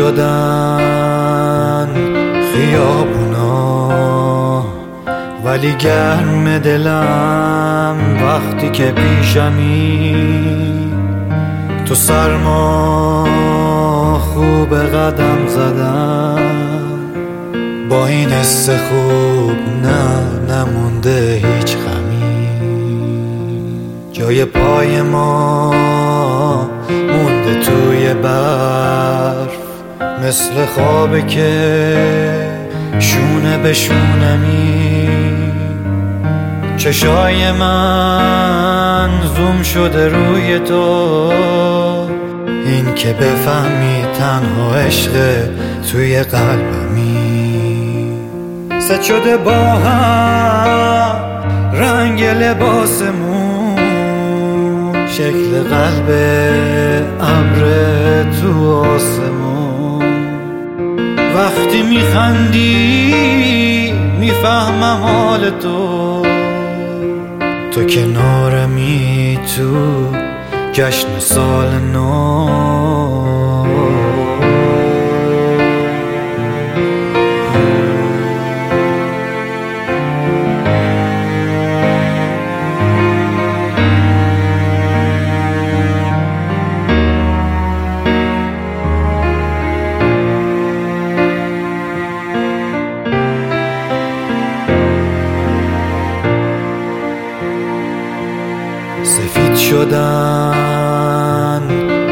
شدن خیابونا، ولی گرم دلم وقتی که پیشمی. تو سرما خوب قدم زدم، با این حس خوب نمونده هیچ غمی. جای پای ما مونده توی برف، مثل خوابه که شونه به شونمی. چشای من زوم شده روی تو، این که بفهمی تنها عشق توی قلبمی. ست شده با هم رنگ لباسمون، شکل قلب ابر تو آسمون. وقتی میخندی میفهمم حال تو، تو کنارمی تو جشن سال نو. سفید شدن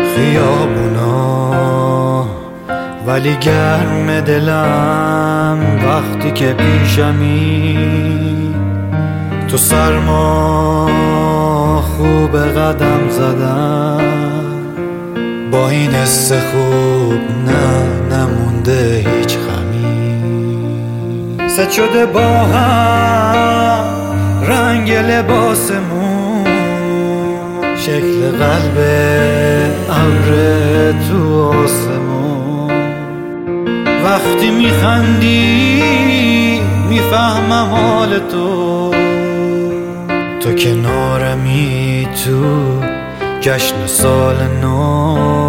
خیابونا، ولی گرم دلم وقتی که پیشمی. تو سرما خوب قدم زدم، با این حس خوب نمونده هیچ غمی. ست شده با هم رنگ لباسمون، شکل قلب ابر تو آسمون. وقتی میخندی میفهمم حال تو، تو کنارمی تو جشن سال نو.